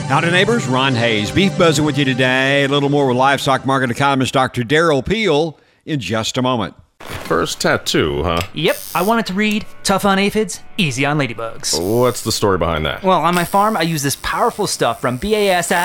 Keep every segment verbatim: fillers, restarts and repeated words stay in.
Howdy, neighbors. Ron Hayes, Beef Buzzing with you today. A little more with livestock market economist Doctor Darrell Peel in just a moment. First tattoo, huh? Yep, I want it to read, tough on aphids, easy on ladybugs. What's the story behind that? Well, on my farm, I use this powerful stuff from B A S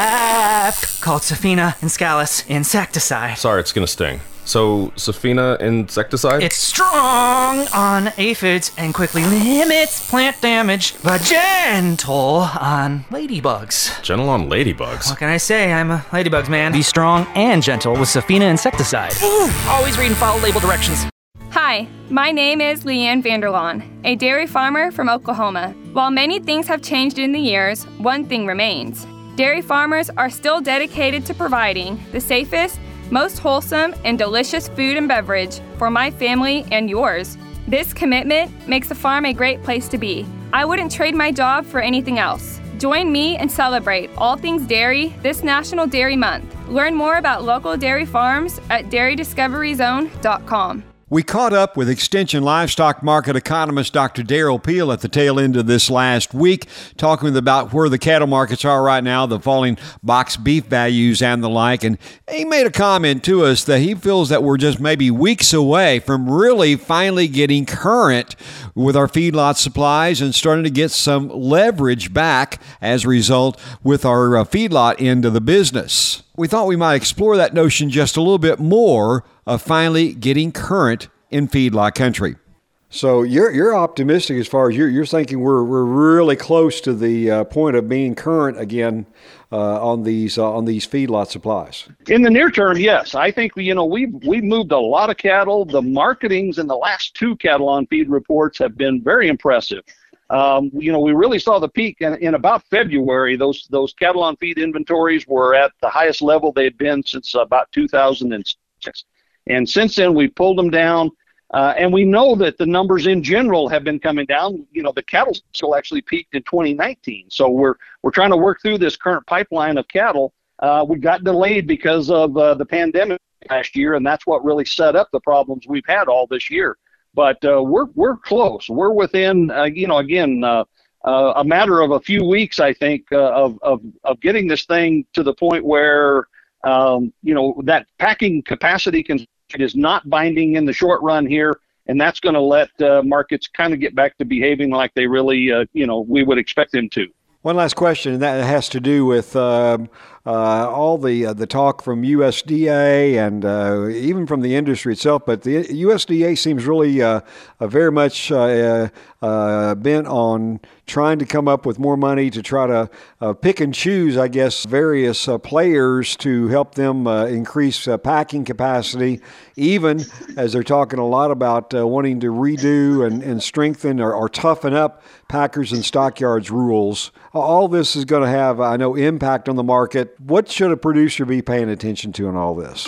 F called Safina Inscalis Insecticide. Sorry, it's gonna sting. So, Safina Insecticide? It's strong on aphids and quickly limits plant damage, but gentle on ladybugs. Gentle on ladybugs? What can I say? I'm a ladybugs man. Be strong and gentle with Safina Insecticide. Ooh, always read and follow label directions. Hi, my name is Leanne Vanderlaan, a dairy farmer from Oklahoma. While many things have changed in the years, one thing remains. Dairy farmers are still dedicated to providing the safest, most wholesome, and delicious food and beverage for my family and yours. This commitment makes the farm a great place to be. I wouldn't trade my job for anything else. Join me and celebrate all things dairy this National Dairy Month. Learn more about local dairy farms at dairy discovery zone dot com. We caught up with Extension livestock market economist Doctor Darrell Peel at the tail end of this last week, talking about where the cattle markets are right now, the falling box beef values and the like. And he made a comment to us that he feels that we're just maybe weeks away from really finally getting current with our feedlot supplies and starting to get some leverage back as a result with our uh, feedlot end of the business. We thought we might explore that notion just a little bit more of finally getting current in feedlot country. So you're you're optimistic as far as you're you're thinking we're we're really close to the uh, point of being current again uh, on these uh, on these feedlot supplies. In the near term, yes. I think you know we've we've moved a lot of cattle. The marketings in the last two cattle on feed reports have been very impressive. Um, you know, we really saw the peak in, in about February. Those those cattle on feed inventories were at the highest level they had been since about two thousand six. And since then, we pulled them down. Uh, and we know that the numbers in general have been coming down. You know, the cattle still actually peaked in twenty nineteen. So we're we're trying to work through this current pipeline of cattle. Uh, we got delayed because of uh, the pandemic last year, and that's what really set up the problems we've had all this year. But uh, we're we're close. We're within, uh, you know, again, uh, uh, a matter of a few weeks, I think, uh, of, of of getting this thing to the point where, um, you know, that packing capacity can. It is not binding in the short run here, and that's going to let uh, markets kind of get back to behaving like they really, uh, you know, we would expect them to. One last question, and that has to do with um, uh, all the uh, the talk from U S D A and uh, even from the industry itself. But the U S D A seems really uh, uh, very much uh, uh, bent on trying to come up with more money to try to uh, pick and choose, I guess, various uh, players to help them uh, increase uh, packing capacity, even as they're talking a lot about uh, wanting to redo and, and strengthen or, or toughen up packers and stockyards rules. All this is going to have, I know, impact on the market. What should a producer be paying attention to in all this?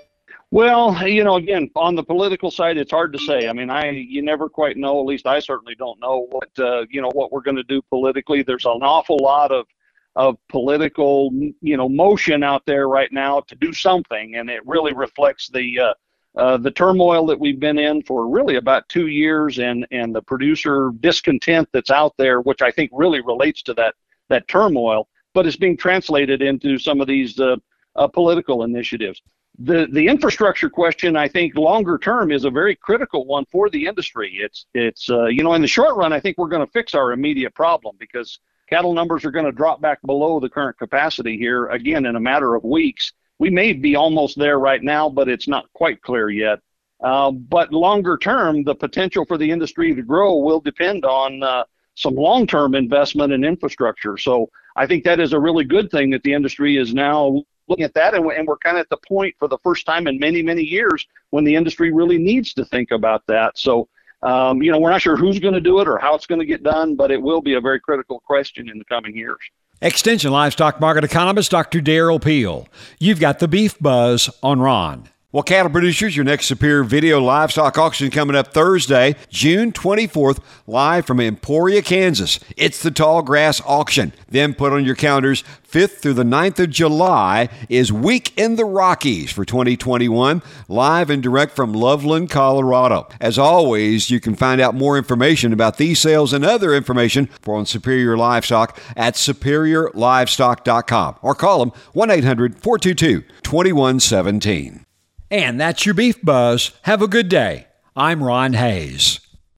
Well, you know, again, on the political side, it's hard to say. I mean, I you never quite know. At least I certainly don't know what uh, you know what we're going to do politically. There's an awful lot of of political, you know, motion out there right now to do something, and it really reflects the uh, uh, the turmoil that we've been in for really about two years, and and the producer discontent that's out there, which I think really relates to that that turmoil, but it's being translated into some of these uh, uh, political initiatives. The the infrastructure question, I think, longer term is a very critical one for the industry. It's it's uh, you know, in the short run, I think we're going to fix our immediate problem because cattle numbers are going to drop back below the current capacity here again in a matter of weeks. We may be almost there right now, but it's not quite clear yet. Uh, but longer term, the potential for the industry to grow will depend on uh, some long-term investment in infrastructure. So I think that is a really good thing that the industry is now looking at that, and we're kind of at the point for the first time in many, many years when the industry really needs to think about that. So, um, you know, we're not sure who's going to do it or how it's going to get done, but it will be a very critical question in the coming years. Extension livestock market economist Doctor Darrell Peel. You've got the Beef Buzz on Ron. Well, cattle producers, your next Superior Video livestock auction coming up Thursday, June twenty-fourth, live from Emporia, Kansas. It's the Tall Grass Auction. Then put on your calendars, fifth through the ninth of July is Week in the Rockies for twenty twenty-one, live and direct from Loveland, Colorado. As always, you can find out more information about these sales and other information for on Superior Livestock at superior livestock dot com or call them one eight hundred, four two two, two one one seven. And that's your Beef Buzz. Have a good day. I'm Ron Hayes.